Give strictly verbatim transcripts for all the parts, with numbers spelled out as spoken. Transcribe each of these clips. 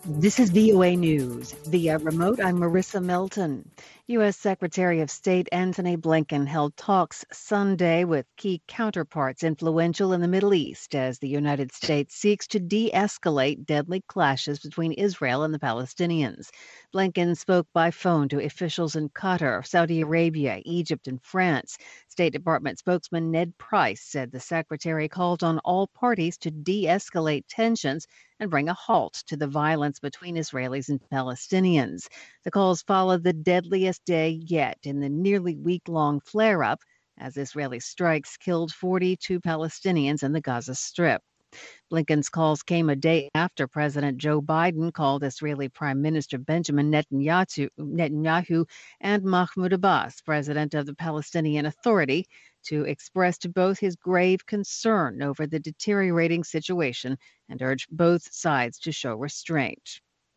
This is V O A News. Via remote, I'm Marissa Melton. U S. Secretary of State Antony Blinken held talks Sunday with key counterparts influential in the Middle East as the United States seeks to de-escalate deadly clashes between Israel and the Palestinians. Blinken spoke by phone to officials in Qatar, Saudi Arabia, Egypt, and France. State Department spokesman Ned Price said the secretary called on all parties to de-escalate tensions and bring a halt to the violence between Israelis and Palestinians. The calls followed the deadliest day yet in the nearly week-long flare-up as Israeli strikes killed forty-two Palestinians in the Gaza Strip. Blinken's calls came a day after President Joe Biden called Israeli Prime Minister Benjamin Netanyahu, Netanyahu and Mahmoud Abbas, president of the Palestinian Authority, to express to both his grave concern over the deteriorating situation and urged both sides to show restraint.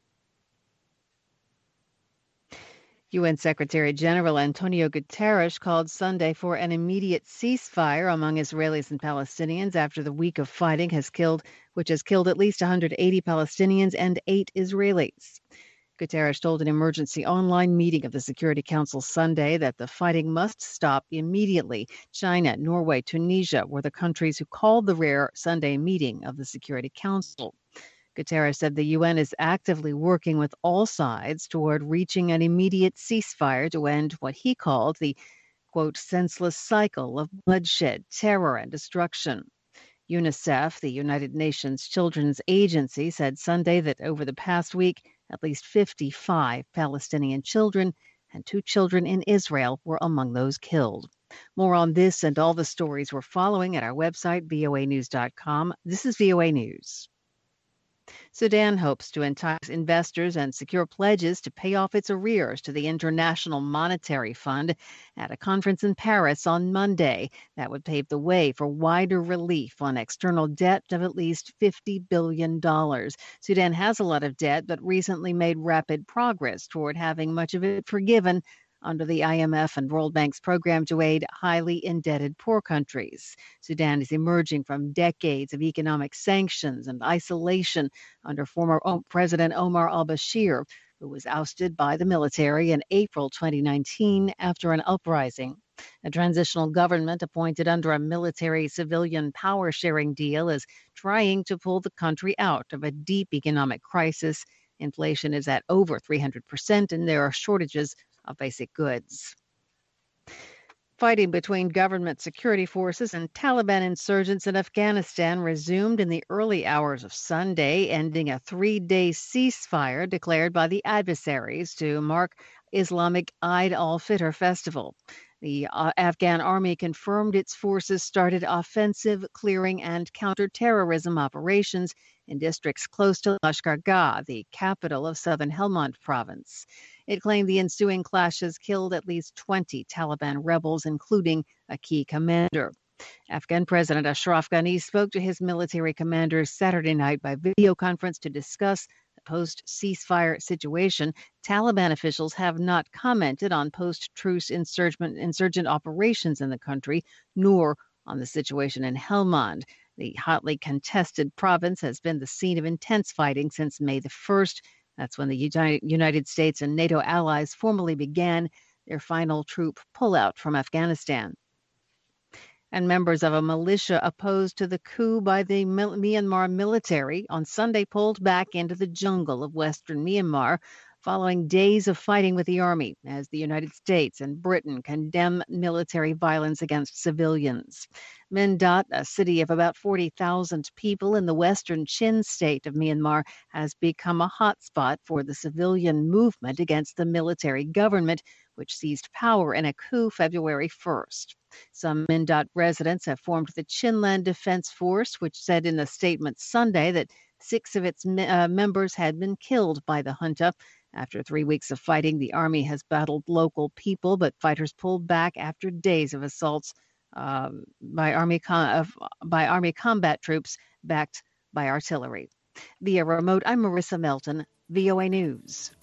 U N. Secretary General Antonio Guterres called Sunday for an immediate ceasefire among Israelis and Palestinians after the week of fighting has killed, which has killed at least one hundred eighty Palestinians and eight Israelis. Guterres told an emergency online meeting of the Security Council Sunday that the fighting must stop immediately. China, Norway, Tunisia were the countries who called the rare Sunday meeting of the Security Council. Guterres said the U N is actively working with all sides toward reaching an immediate ceasefire to end what he called the, quote, senseless cycle of bloodshed, terror, and destruction. UNICEF, the United Nations Children's Agency, said Sunday that over the past week, at least fifty-five Palestinian children and two children in Israel were among those killed. More on this and all the stories we're following at our website, V O A news dot com. This is V O A News. Sudan hopes to entice investors and secure pledges to pay off its arrears to the International Monetary Fund at a conference in Paris on Monday. That would pave the way for wider relief on external debt of at least fifty billion dollars. Sudan has a lot of debt, but recently made rapid progress toward having much of it forgiven under the I M F and World Bank's program to aid highly indebted poor countries. Sudan is emerging from decades of economic sanctions and isolation under former President Omar al-Bashir, who was ousted by the military in April twenty nineteen after an uprising. A transitional government appointed under a military-civilian power-sharing deal is trying to pull the country out of a deep economic crisis. Inflation is at over three hundred percent, and there are shortages of basic goods. Fighting between government security forces and Taliban insurgents in Afghanistan resumed in the early hours of Sunday, ending a three-day ceasefire declared by the adversaries to mark Islamic Eid al-Fitr festival. The uh, Afghan army confirmed its forces started offensive, clearing, and counterterrorism operations in districts close to Lashkar-Gah, the capital of southern Helmand province. It claimed the ensuing clashes killed at least twenty Taliban rebels, including a key commander. Afghan President Ashraf Ghani spoke to his military commanders Saturday night by video conference to discuss the post-ceasefire situation. Taliban officials have not commented on post-truce insurgent, insurgent operations in the country, nor on the situation in Helmand. The hotly contested province has been the scene of intense fighting since May the first. That's when the United States and NATO allies formally began their final troop pullout from Afghanistan. And members of a militia opposed to the coup by the Myanmar military on Sunday pulled back into the jungle of western Myanmar following days of fighting with the army as the United States and Britain condemn military violence against civilians. Mindot, a city of about forty thousand people in the western Chin state of Myanmar, has become a hotspot for the civilian movement against the military government, which seized power in a coup February first. Some Mindot residents have formed the Chinland Defense Force, which said in a statement Sunday that six of its uh, members had been killed by the junta. After three weeks of fighting, the army has battled local people, but fighters pulled back after days of assaults um, by army com- uh, by army combat troops backed by artillery. Via remote, I'm Marissa Melton, V O A News.